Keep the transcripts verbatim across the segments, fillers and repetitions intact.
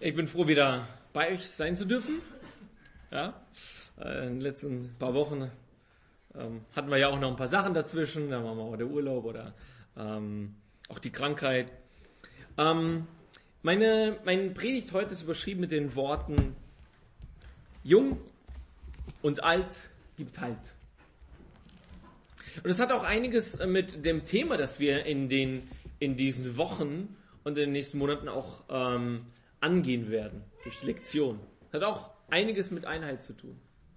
Ich bin froh, wieder bei euch sein zu dürfen. Ja, in den letzten paar Wochen ähm, hatten wir ja auch noch ein paar Sachen dazwischen. Da waren wir auch der Urlaub oder ähm, auch die Krankheit. Ähm, meine, meine Predigt heute ist überschrieben mit den Worten: Jung und alt gibt Halt. Und das hat auch einiges mit dem Thema, das wir in den in diesen Wochen und in den nächsten Monaten auch ähm, angehen werden, durch die Lektion. Hat auch einiges mit Einheit zu tun.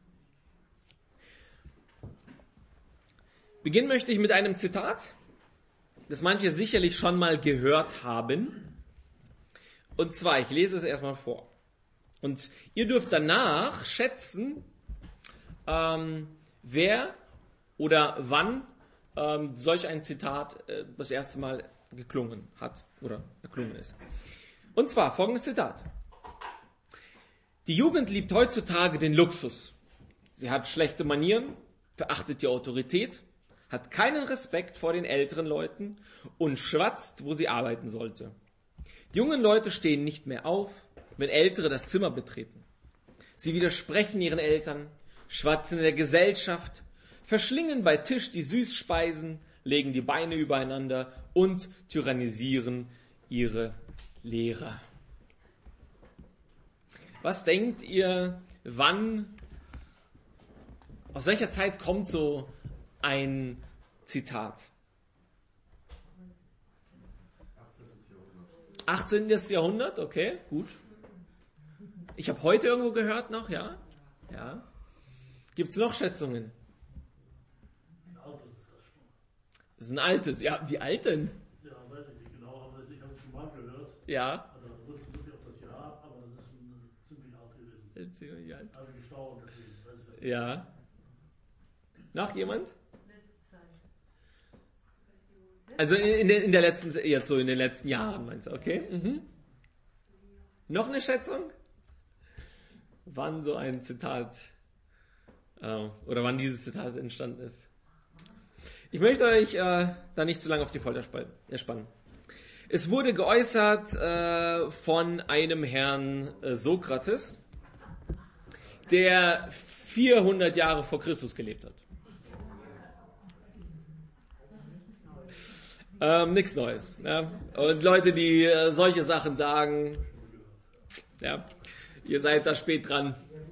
Beginnen möchte ich mit einem Zitat, das manche sicherlich schon mal gehört haben. Und zwar, ich lese es erstmal vor. Und ihr dürft danach schätzen, ähm, wer oder wann ähm, solch ein Zitat äh, das erste Mal geklungen hat oder geklungen ist. Und zwar folgendes Zitat: Die Jugend liebt heutzutage den Luxus. Sie hat schlechte Manieren, verachtet die Autorität, hat keinen Respekt vor den älteren Leuten und schwatzt, wo sie arbeiten sollte. Die jungen Leute stehen nicht mehr auf, wenn Ältere das Zimmer betreten. Sie widersprechen ihren Eltern, schwatzen in der Gesellschaft, verschlingen bei Tisch die Süßspeisen, legen die Beine übereinander und tyrannisieren ihre Lehrer. Was denkt ihr, wann, aus welcher Zeit kommt so ein Zitat? achtzehntes Jahrhundert, okay, gut. Ich habe heute irgendwo gehört noch, ja? Ja. Gibt es noch Schätzungen? Das ist ein altes, ja, wie alt denn? Ja, weiß ich nicht genau, aber ich habe es schon mal gehört. Ja. Also, ich wusste nicht auf das Jahr, aber das ist schon ziemlich alt gewesen. Ziemlich alt. Also gestorben, deswegen weiß ich das. Ja. Noch jemand? Also in, in, der, in der letzten, jetzt so in den letzten Jahren meinst du, okay? Mhm. Noch eine Schätzung? Wann so ein Zitat, äh, oder wann dieses Zitat entstanden ist? Ich möchte euch äh, da nicht zu lange auf die Folter spannen. Es wurde geäußert äh, von einem Herrn äh, Sokrates, der vierhundert Jahre vor Christus gelebt hat. Ähm, nichts Neues. Ja. Und Leute, die äh, solche Sachen sagen, ja, ihr seid da spät dran.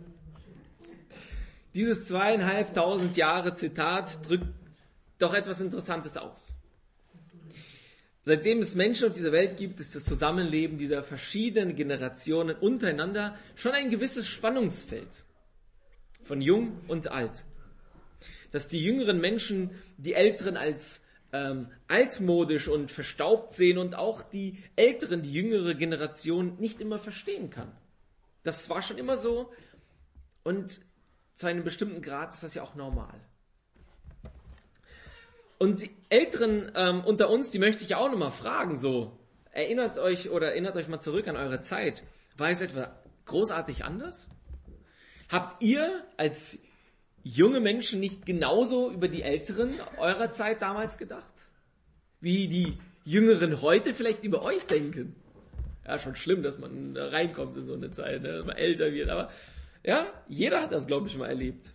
Dieses zweieinhalbtausend Jahre Zitat drückt doch etwas Interessantes aus. Seitdem es Menschen auf dieser Welt gibt, ist das Zusammenleben dieser verschiedenen Generationen untereinander schon ein gewisses Spannungsfeld von jung und alt. Dass die jüngeren Menschen die Älteren als ähm, altmodisch und verstaubt sehen und auch die Älteren, die jüngere Generation nicht immer verstehen kann. Das war schon immer so und zu einem bestimmten Grad ist das ja auch normal. Und die Älteren ähm, unter uns, die möchte ich auch nochmal fragen, so, erinnert euch oder erinnert euch mal zurück an eure Zeit. War es etwa großartig anders? Habt ihr als junge Menschen nicht genauso über die Älteren eurer Zeit damals gedacht? Wie die Jüngeren heute vielleicht über euch denken? Ja, schon schlimm, dass man da reinkommt in so eine Zeit, ne, dass man älter wird, aber ja, jeder hat das, glaube ich, mal erlebt.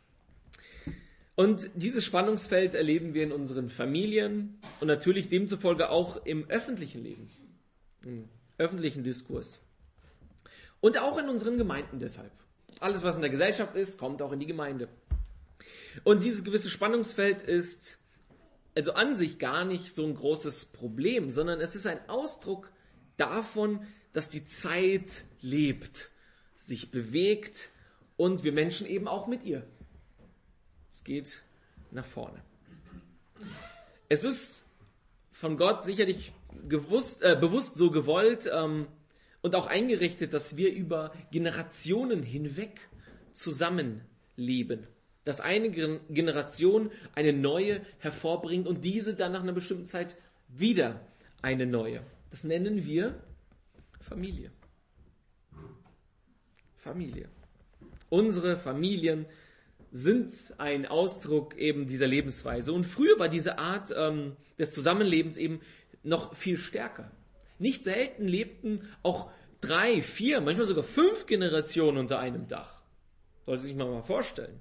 Und dieses Spannungsfeld erleben wir in unseren Familien und natürlich demzufolge auch im öffentlichen Leben, im öffentlichen Diskurs. Und auch in unseren Gemeinden deshalb. Alles, was in der Gesellschaft ist, kommt auch in die Gemeinde. Und dieses gewisse Spannungsfeld ist also an sich gar nicht so ein großes Problem, sondern es ist ein Ausdruck davon, dass die Zeit lebt, sich bewegt und wir Menschen eben auch mit ihr. Geht nach vorne. Es ist von Gott sicherlich gewusst, äh, bewusst so gewollt ähm, und auch eingerichtet, dass wir über Generationen hinweg zusammenleben. Dass eine Generation eine neue hervorbringt und diese dann nach einer bestimmten Zeit wieder eine neue. Das nennen wir Familie. Familie. Unsere Familien sind ein Ausdruck eben dieser Lebensweise. Und früher war diese Art ähm, des Zusammenlebens eben noch viel stärker. Nicht selten lebten auch drei, vier, manchmal sogar fünf Generationen unter einem Dach. Sollte sich mal vorstellen.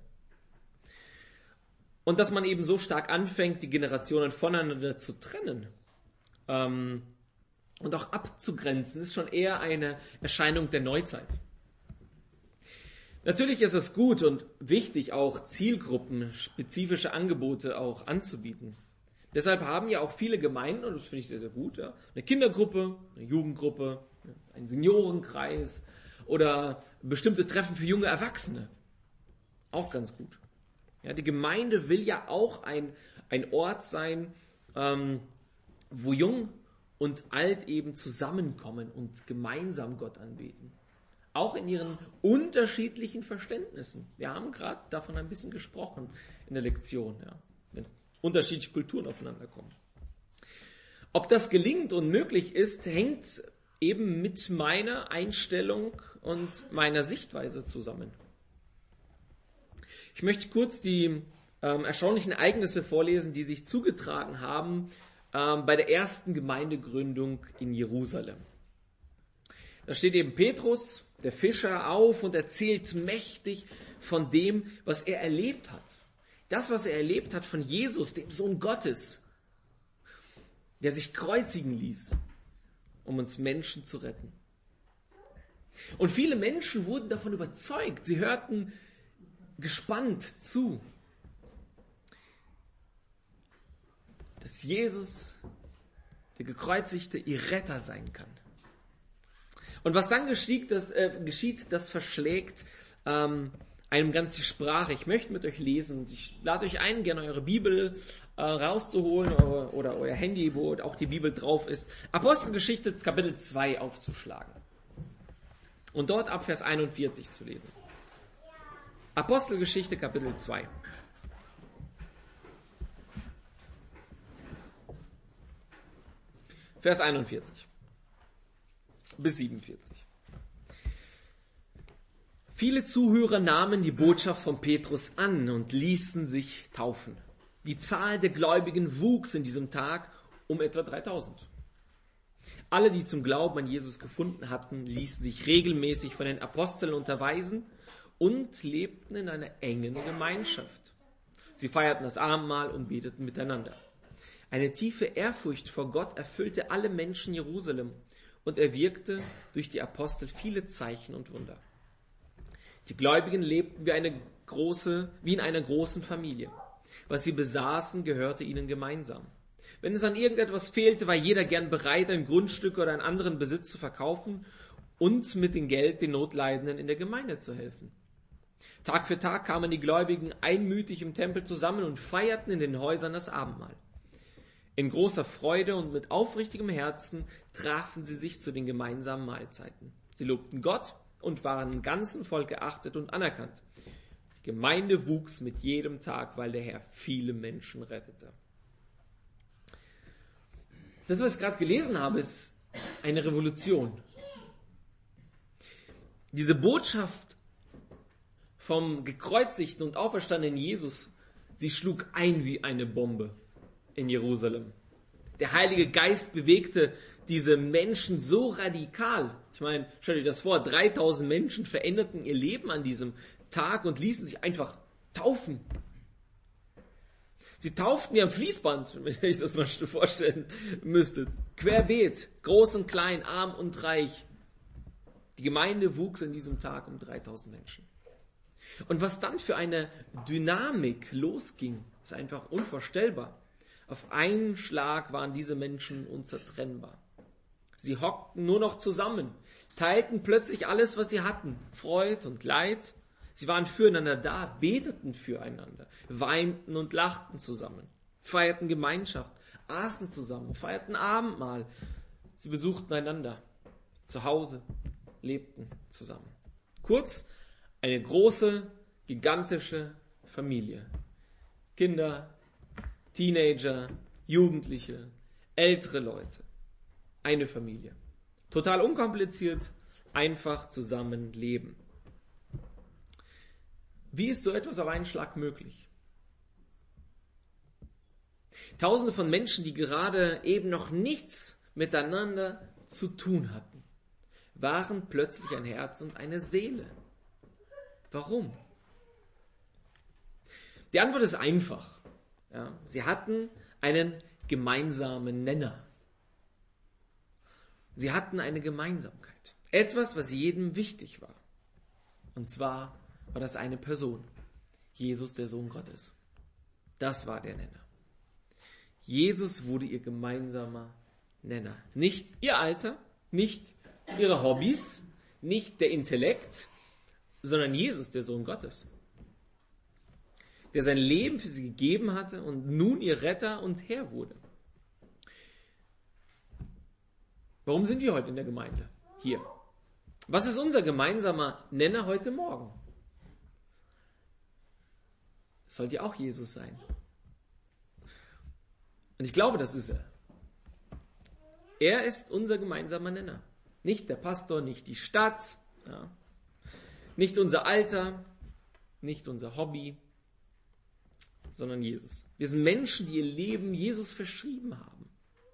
Und dass man eben so stark anfängt, die Generationen voneinander zu trennen ähm, und auch abzugrenzen, ist schon eher eine Erscheinung der Neuzeit. Natürlich ist es gut und wichtig, auch Zielgruppen, spezifische Angebote auch anzubieten. Deshalb haben ja auch viele Gemeinden, und das finde ich sehr, sehr gut, ja, eine Kindergruppe, eine Jugendgruppe, einen Seniorenkreis oder bestimmte Treffen für junge Erwachsene. Auch ganz gut. Ja, die Gemeinde will ja auch ein, ein Ort sein, ähm, wo Jung und Alt eben zusammenkommen und gemeinsam Gott anbeten. Auch in ihren unterschiedlichen Verständnissen. Wir haben gerade davon ein bisschen gesprochen in der Lektion, ja, wenn unterschiedliche Kulturen aufeinander kommen. Ob das gelingt und möglich ist, hängt eben mit meiner Einstellung und meiner Sichtweise zusammen. Ich möchte kurz die ähm, erstaunlichen Ereignisse vorlesen, die sich zugetragen haben ähm, bei der ersten Gemeindegründung in Jerusalem. Da steht eben Petrus, der Fischer, auf und erzählt mächtig von dem, was er erlebt hat. Das, was er erlebt hat von Jesus, dem Sohn Gottes, der sich kreuzigen ließ, um uns Menschen zu retten. Und viele Menschen wurden davon überzeugt. Sie hörten gespannt zu, dass Jesus, der Gekreuzigte, ihr Retter sein kann. Und was dann geschieht, das, äh, geschieht, das verschlägt ähm, einem ganz die Sprache. Ich möchte mit euch lesen. Ich lade euch ein, gerne eure Bibel äh, rauszuholen oder, oder euer Handy, wo auch die Bibel drauf ist. Apostelgeschichte Kapitel zwei aufzuschlagen. Und dort ab Vers einundvierzig zu lesen. Apostelgeschichte Kapitel zwei. Vers einundvierzig. Bis siebenundvierzig. Viele Zuhörer nahmen die Botschaft von Petrus an und ließen sich taufen. Die Zahl der Gläubigen wuchs in diesem Tag um etwa dreitausend. Alle, die zum Glauben an Jesus gefunden hatten, ließen sich regelmäßig von den Aposteln unterweisen und lebten in einer engen Gemeinschaft. Sie feierten das Abendmahl und beteten miteinander. Eine tiefe Ehrfurcht vor Gott erfüllte alle Menschen Jerusalem. Und er wirkte durch die Apostel viele Zeichen und Wunder. Die Gläubigen lebten wie eine große, wie in einer großen Familie. Was sie besaßen, gehörte ihnen gemeinsam. Wenn es an irgendetwas fehlte, war jeder gern bereit, ein Grundstück oder einen anderen Besitz zu verkaufen und mit dem Geld den Notleidenden in der Gemeinde zu helfen. Tag für Tag kamen die Gläubigen einmütig im Tempel zusammen und feierten in den Häusern das Abendmahl. In großer Freude und mit aufrichtigem Herzen trafen sie sich zu den gemeinsamen Mahlzeiten. Sie lobten Gott und waren im ganzen Volk geachtet und anerkannt. Die Gemeinde wuchs mit jedem Tag, weil der Herr viele Menschen rettete. Das, was ich gerade gelesen habe, ist eine Revolution. Diese Botschaft vom gekreuzigten und auferstandenen Jesus, sie schlug ein wie eine Bombe in Jerusalem. Der Heilige Geist bewegte diese Menschen so radikal. Ich meine, stellt euch das vor, dreitausend Menschen veränderten ihr Leben an diesem Tag und ließen sich einfach taufen. Sie tauften wie am Fließband, wenn ihr euch das mal vorstellen müsstet. Querbeet, groß und klein, arm und reich. Die Gemeinde wuchs an diesem Tag um dreitausend Menschen. Und was dann für eine Dynamik losging, ist einfach unvorstellbar. Auf einen Schlag waren diese Menschen unzertrennbar. Sie hockten nur noch zusammen, teilten plötzlich alles, was sie hatten, Freud und Leid. Sie waren füreinander da, beteten füreinander, weinten und lachten zusammen, feierten Gemeinschaft, aßen zusammen, feierten Abendmahl. Sie besuchten einander, zu Hause, lebten zusammen. Kurz, eine große, gigantische Familie. Kinder, Teenager, Jugendliche, ältere Leute. Eine Familie. Total unkompliziert, einfach zusammen leben. Wie ist so etwas auf einen Schlag möglich? Tausende von Menschen, die gerade eben noch nichts miteinander zu tun hatten, waren plötzlich ein Herz und eine Seele. Warum? Die Antwort ist einfach. Ja, sie hatten einen gemeinsamen Nenner. Sie hatten eine Gemeinsamkeit. Etwas, was jedem wichtig war. Und zwar war das eine Person. Jesus, der Sohn Gottes. Das war der Nenner. Jesus wurde ihr gemeinsamer Nenner. Nicht ihr Alter, nicht ihre Hobbys, nicht der Intellekt, sondern Jesus, der Sohn Gottes. Der sein Leben für sie gegeben hatte und nun ihr Retter und Herr wurde. Warum sind wir heute in der Gemeinde? Hier. Was ist unser gemeinsamer Nenner heute Morgen? Es sollte ja auch Jesus sein. Und ich glaube, das ist er. Er ist unser gemeinsamer Nenner. Nicht der Pastor, nicht die Stadt, ja. Nicht unser Alter, nicht unser Hobby, sondern Jesus. Wir sind Menschen, die ihr Leben Jesus verschrieben haben.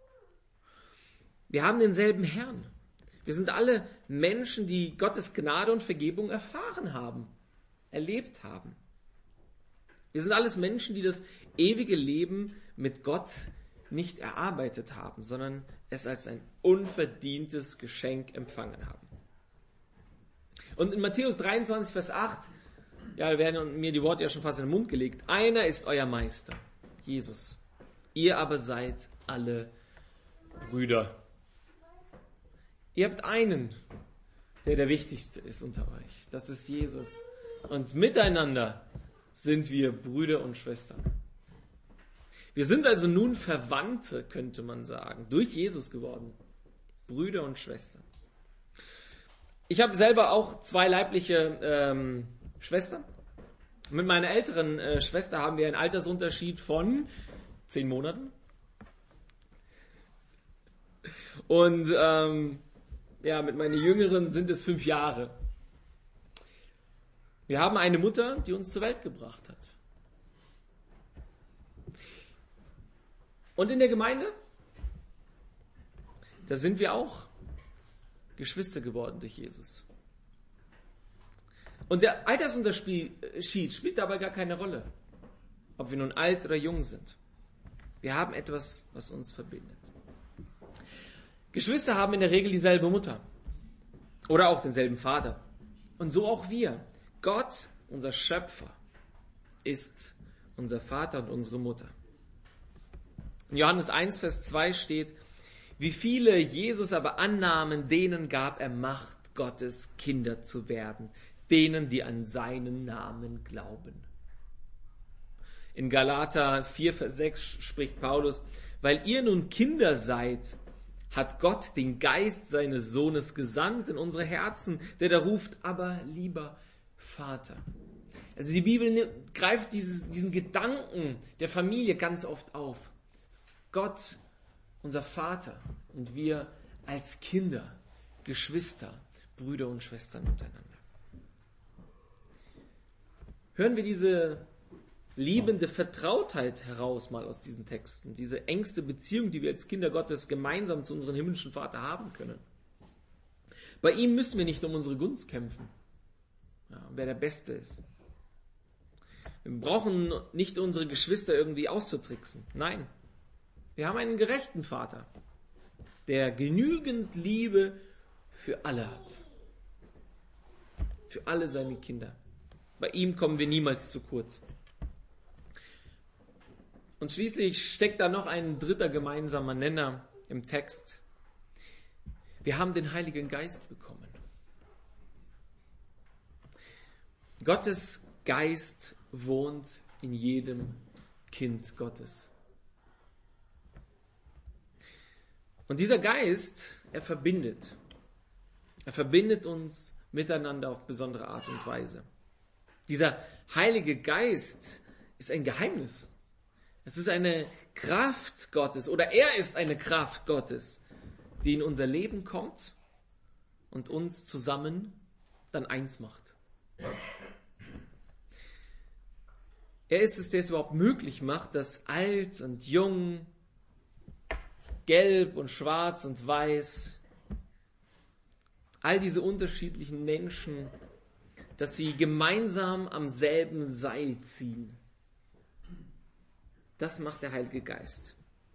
Wir haben denselben Herrn. Wir sind alle Menschen, die Gottes Gnade und Vergebung erfahren haben, erlebt haben. Wir sind alles Menschen, die das ewige Leben mit Gott nicht erarbeitet haben, sondern es als ein unverdientes Geschenk empfangen haben. Und in Matthäus dreiundzwanzig, Vers acht, ja, da werden mir die Worte ja schon fast in den Mund gelegt. Einer ist euer Meister, Jesus. Ihr aber seid alle Brüder. Ihr habt einen, der der Wichtigste ist unter euch. Das ist Jesus. Und miteinander sind wir Brüder und Schwestern. Wir sind also nun Verwandte, könnte man sagen, durch Jesus geworden. Brüder und Schwestern. Ich habe selber auch zwei leibliche ähm, Schwestern. Mit meiner älteren äh, Schwester haben wir einen Altersunterschied von zehn Monaten. Und ähm, ja, mit meiner jüngeren sind es fünf Jahre. Wir haben eine Mutter, die uns zur Welt gebracht hat. Und in der Gemeinde, da sind wir auch Geschwister geworden durch Jesus. Und der Altersunterschied spielt dabei gar keine Rolle, ob wir nun alt oder jung sind. Wir haben etwas, was uns verbindet. Geschwister haben in der Regel dieselbe Mutter oder auch denselben Vater. Und so auch wir. Gott, unser Schöpfer, ist unser Vater und unsere Mutter. In Johannes eins, Vers zwei steht, wie viele Jesus aber annahmen, denen gab er Macht, Gottes Kinder zu werden, denen, die an seinen Namen glauben. In Galater vier, Vers sechs spricht Paulus, weil ihr nun Kinder seid, hat Gott den Geist seines Sohnes gesandt in unsere Herzen, der da ruft, aber lieber Vater. Also die Bibel greift dieses, diesen Gedanken der Familie ganz oft auf. Gott, unser Vater und wir als Kinder, Geschwister, Brüder und Schwestern untereinander. Hören wir diese liebende Vertrautheit heraus mal aus diesen Texten, diese engste Beziehung, die wir als Kinder Gottes gemeinsam zu unserem himmlischen Vater haben können. Bei ihm müssen wir nicht um unsere Gunst kämpfen, ja, wer der Beste ist. Wir brauchen nicht unsere Geschwister irgendwie auszutricksen. Nein, wir haben einen gerechten Vater, der genügend Liebe für alle hat. Für alle seine Kinder. Bei ihm kommen wir niemals zu kurz. Und schließlich steckt da noch ein dritter gemeinsamer Nenner im Text. Wir haben den Heiligen Geist bekommen. Gottes Geist wohnt in jedem Kind Gottes. Und dieser Geist, er verbindet. Er verbindet uns miteinander auf besondere Art und Weise. Dieser Heilige Geist ist ein Geheimnis. Es ist eine Kraft Gottes oder er ist eine Kraft Gottes, die in unser Leben kommt und uns zusammen dann eins macht. Er ist es, der es überhaupt möglich macht, dass alt und jung, gelb und schwarz und weiß, all diese unterschiedlichen Menschen, dass sie gemeinsam am selben Seil ziehen. Das macht der Heilige Geist.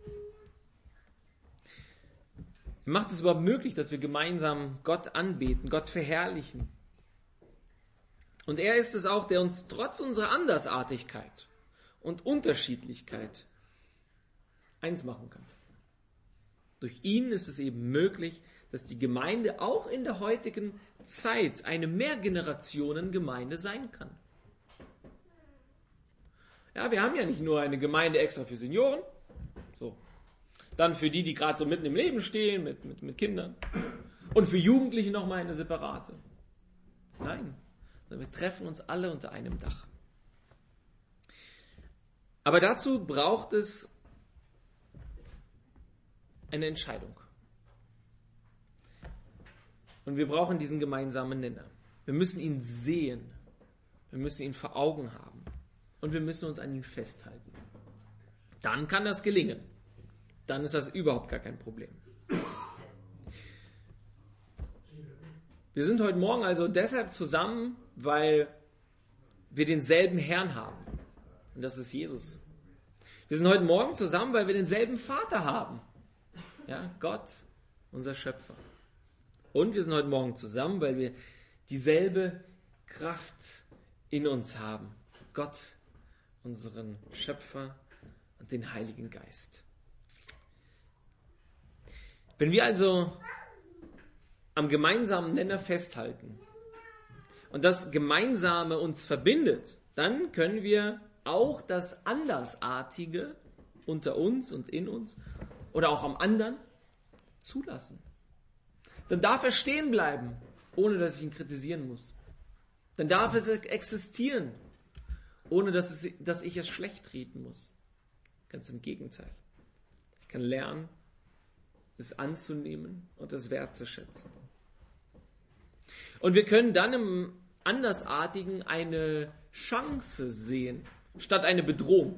Macht es überhaupt möglich, dass wir gemeinsam Gott anbeten, Gott verherrlichen? Und er ist es auch, der uns trotz unserer Andersartigkeit und Unterschiedlichkeit eins machen kann. Durch ihn ist es eben möglich, dass die Gemeinde auch in der heutigen Zeit eine Mehrgenerationen-Gemeinde sein kann. Ja, wir haben ja nicht nur eine Gemeinde extra für Senioren, so. Dann für die, die gerade so mitten im Leben stehen, mit, mit, mit Kindern. Und für Jugendliche nochmal eine separate. Nein, sondern wir treffen uns alle unter einem Dach. Aber dazu braucht es eine Entscheidung. Und wir brauchen diesen gemeinsamen Nenner. Wir müssen ihn sehen. Wir müssen ihn vor Augen haben. Und wir müssen uns an ihn festhalten. Dann kann das gelingen. Dann ist das überhaupt gar kein Problem. Wir sind heute Morgen also deshalb zusammen, weil wir denselben Herrn haben. Und das ist Jesus. Wir sind heute Morgen zusammen, weil wir denselben Vater haben. Ja, Gott, unser Schöpfer. Und wir sind heute Morgen zusammen, weil wir dieselbe Kraft in uns haben. Gott, unseren Schöpfer und den Heiligen Geist. Wenn wir also am gemeinsamen Nenner festhalten und das Gemeinsame uns verbindet, dann können wir auch das Andersartige unter uns und in uns oder auch am anderen zulassen. Dann darf er stehen bleiben, ohne dass ich ihn kritisieren muss. Dann darf es existieren, ohne dass, es, dass ich es schlecht reden muss. Ganz im Gegenteil. Ich kann lernen, es anzunehmen und es wertzuschätzen. Und wir können dann im Andersartigen eine Chance sehen, statt eine Bedrohung.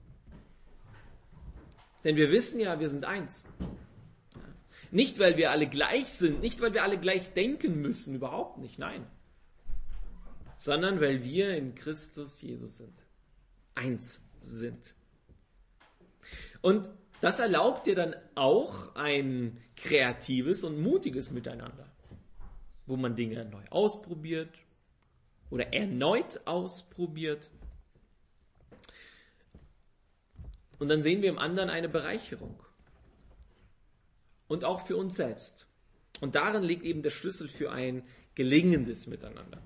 Denn wir wissen ja, wir sind eins. Nicht, weil wir alle gleich sind, nicht, weil wir alle gleich denken müssen, überhaupt nicht, nein. Sondern weil wir in Christus Jesus sind. Eins sind. Und das erlaubt dir dann auch ein kreatives und mutiges Miteinander, wo man Dinge neu ausprobiert oder erneut ausprobiert. Und dann sehen wir im anderen eine Bereicherung. Und auch für uns selbst. Und darin liegt eben der Schlüssel für ein gelingendes Miteinander.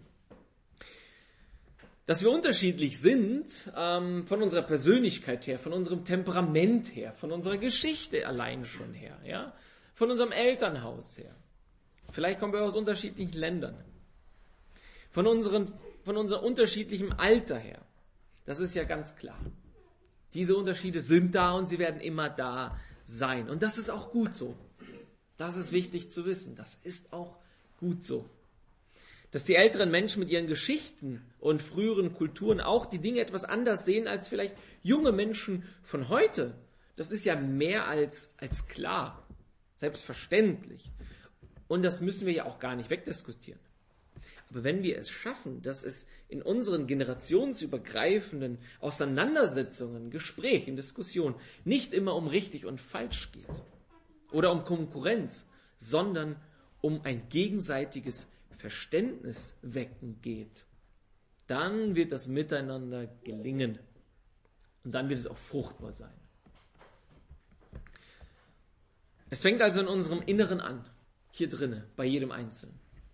Dass wir unterschiedlich sind, ähm, von unserer Persönlichkeit her, von unserem Temperament her, von unserer Geschichte allein schon her, ja, von unserem Elternhaus her. Vielleicht kommen wir aus unterschiedlichen Ländern. Von, unseren, von unserem unterschiedlichen Alter her. Das ist ja ganz klar. Diese Unterschiede sind da und sie werden immer da sein. Und das ist auch gut so. Das ist wichtig zu wissen. Das ist auch gut so. Dass die älteren Menschen mit ihren Geschichten und früheren Kulturen auch die Dinge etwas anders sehen als vielleicht junge Menschen von heute. Das ist ja mehr als, als klar. Selbstverständlich. Und das müssen wir ja auch gar nicht wegdiskutieren. Aber wenn wir es schaffen, dass es in unseren generationsübergreifenden Auseinandersetzungen, Gesprächen, Diskussionen nicht immer um richtig und falsch geht oder um Konkurrenz, sondern um ein gegenseitiges Verständnis wecken geht, dann wird das Miteinander gelingen. Und dann wird es auch fruchtbar sein. Es fängt also in unserem Inneren an, hier drinnen, bei jedem Einzelnen.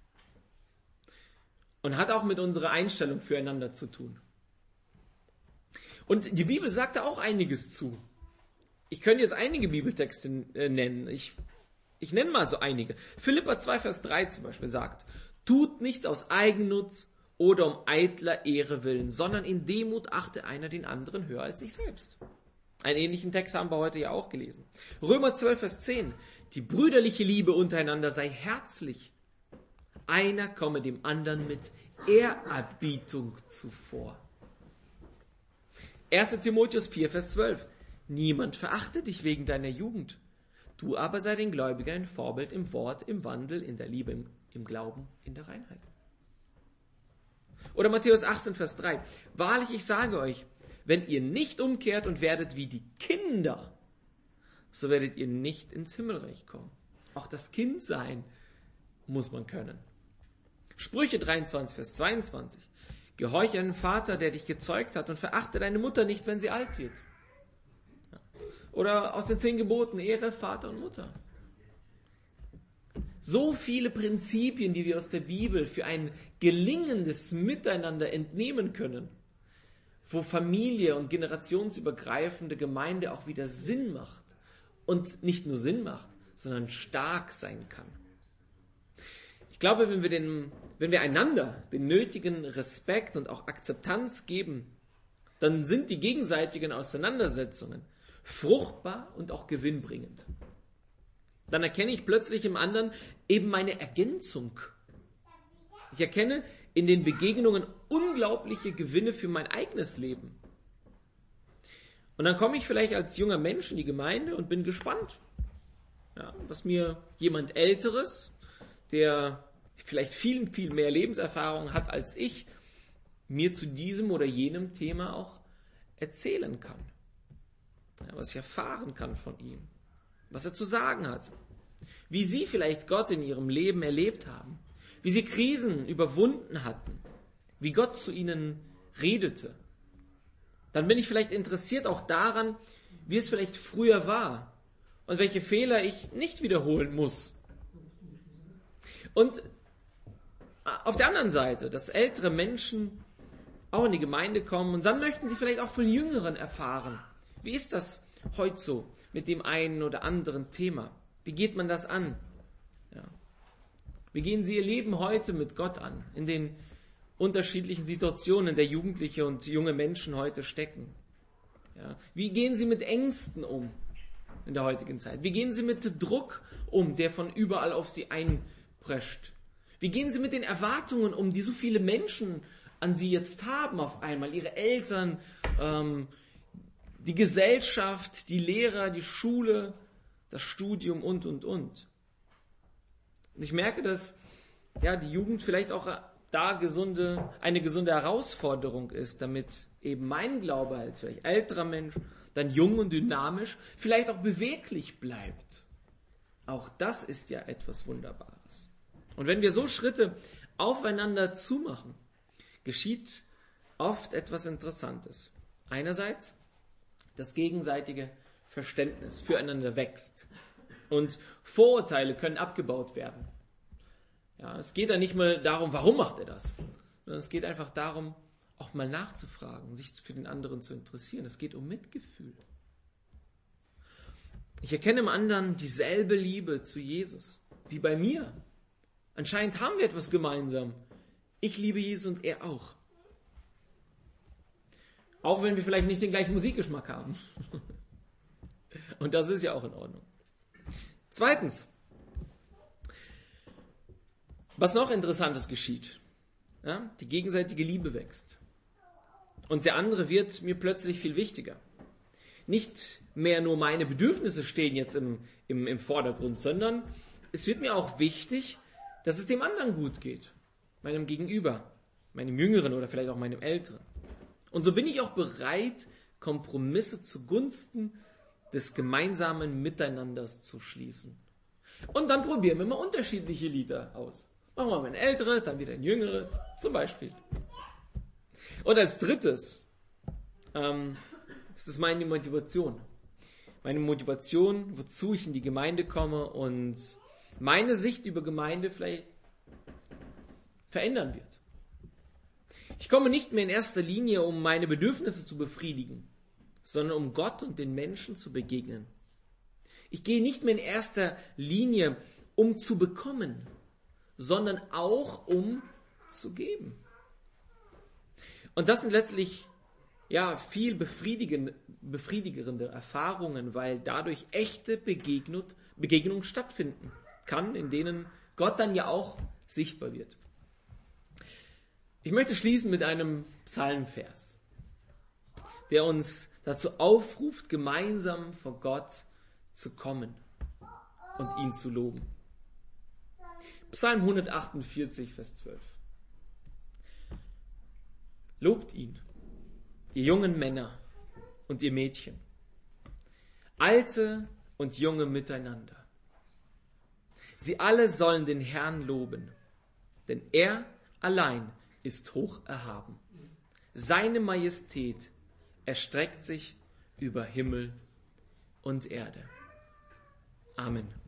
Und hat auch mit unserer Einstellung füreinander zu tun. Und die Bibel sagt da auch einiges zu. Ich könnte jetzt einige Bibeltexte nennen. Ich, ich nenne mal so einige. Philipper zwei, Vers drei zum Beispiel sagt, tut nichts aus Eigennutz oder um eitler Ehre willen, sondern in Demut achte einer den anderen höher als sich selbst. Einen ähnlichen Text haben wir heute ja auch gelesen. Römer zwölf, Vers zehn, die brüderliche Liebe untereinander sei herzlich. Einer komme dem anderen mit Ehrerbietung zuvor. erster Timotheus vier, Vers zwölf. Niemand verachte dich wegen deiner Jugend. Du aber sei den Gläubigen ein Vorbild im Wort, im Wandel, in der Liebe, im, im Glauben, in der Reinheit. Oder Matthäus achtzehn, Vers drei. Wahrlich, ich sage euch, wenn ihr nicht umkehrt und werdet wie die Kinder, so werdet ihr nicht ins Himmelreich kommen. Auch das Kindsein muss man können. Sprüche dreiundzwanzig, Vers zweiundzwanzig. Gehorche deinem Vater, der dich gezeugt hat, und verachte deine Mutter nicht, wenn sie alt wird. Oder aus den zehn Geboten, Ehre Vater und Mutter. So viele Prinzipien, die wir aus der Bibel für ein gelingendes Miteinander entnehmen können, wo Familie und generationsübergreifende Gemeinde auch wieder Sinn macht. Und nicht nur Sinn macht, sondern stark sein kann. Ich glaube, wenn wir, den, wenn wir einander den nötigen Respekt und auch Akzeptanz geben, dann sind die gegenseitigen Auseinandersetzungen fruchtbar und auch gewinnbringend. Dann erkenne ich plötzlich im anderen eben meine Ergänzung. Ich erkenne in den Begegnungen unglaubliche Gewinne für mein eigenes Leben. Und dann komme ich vielleicht als junger Mensch in die Gemeinde und bin gespannt, ja, was mir jemand Älteres, der vielleicht viel, viel mehr Lebenserfahrung hat als ich, mir zu diesem oder jenem Thema auch erzählen kann. Ja, was ich erfahren kann von ihm, was er zu sagen hat, wie sie vielleicht Gott in ihrem Leben erlebt haben, wie sie Krisen überwunden hatten, wie Gott zu ihnen redete. Dann bin ich vielleicht interessiert auch daran, wie es vielleicht früher war und welche Fehler ich nicht wiederholen muss. Und auf der anderen Seite, dass ältere Menschen auch in die Gemeinde kommen und dann möchten sie vielleicht auch von Jüngeren erfahren. Wie ist das heute so mit dem einen oder anderen Thema? Wie geht man das an? Ja. Wie gehen sie ihr Leben heute mit Gott an, in den unterschiedlichen Situationen, in der Jugendliche und junge Menschen heute stecken? Ja. Wie gehen sie mit Ängsten um in der heutigen Zeit? Wie gehen sie mit Druck um, der von überall auf sie einprescht? Wie gehen sie mit den Erwartungen um, die so viele Menschen an sie jetzt haben auf einmal? Ihre Eltern, ähm, die Gesellschaft, die Lehrer, die Schule, das Studium und, und, und. Und ich merke, dass ja, die Jugend vielleicht auch da gesunde, eine gesunde Herausforderung ist, damit eben mein Glaube als vielleicht älterer Mensch, dann jung und dynamisch, vielleicht auch beweglich bleibt. Auch das ist ja etwas Wunderbares. Und wenn wir so Schritte aufeinander zumachen, geschieht oft etwas Interessantes. Einerseits, das gegenseitige Verständnis füreinander wächst und Vorurteile können abgebaut werden. Ja, es geht dann nicht mehr darum, warum macht er das, sondern es geht einfach darum, auch mal nachzufragen, sich für den anderen zu interessieren. Es geht um Mitgefühl. Ich erkenne im anderen dieselbe Liebe zu Jesus wie bei mir. Anscheinend haben wir etwas gemeinsam. Ich liebe Jesus und er auch. Auch wenn wir vielleicht nicht den gleichen Musikgeschmack haben. Und das ist ja auch in Ordnung. Zweitens, was noch Interessantes geschieht. Ja, die gegenseitige Liebe wächst. Und der andere wird mir plötzlich viel wichtiger. Nicht mehr nur meine Bedürfnisse stehen jetzt im, im, im Vordergrund, sondern es wird mir auch wichtig, dass es dem anderen gut geht. Meinem Gegenüber, meinem Jüngeren oder vielleicht auch meinem Älteren. Und so bin ich auch bereit, Kompromisse zugunsten des gemeinsamen Miteinanders zu schließen. Und dann probieren wir mal unterschiedliche Lieder aus. Machen wir mal ein älteres, dann wieder ein jüngeres, zum Beispiel. Und als drittes ähm, ist es meine Motivation. Meine Motivation, wozu ich in die Gemeinde komme und meine Sicht über Gemeinde vielleicht verändern wird. Ich komme nicht mehr in erster Linie, um meine Bedürfnisse zu befriedigen, sondern um Gott und den Menschen zu begegnen. Ich gehe nicht mehr in erster Linie, um zu bekommen, sondern auch um zu geben. Und das sind letztlich ja viel befriedigerende Erfahrungen, weil dadurch echte Begegnung, Begegnung stattfinden kann, in denen Gott dann ja auch sichtbar wird. Ich möchte schließen mit einem Psalmvers, der uns dazu aufruft, gemeinsam vor Gott zu kommen und ihn zu loben. Psalm hundertachtundvierzig, Vers zwölf. Lobt ihn, ihr jungen Männer und ihr Mädchen, Alte und Junge miteinander. Sie alle sollen den Herrn loben, denn er allein ist hoch erhaben. Seine Majestät erstreckt sich über Himmel und Erde. Amen.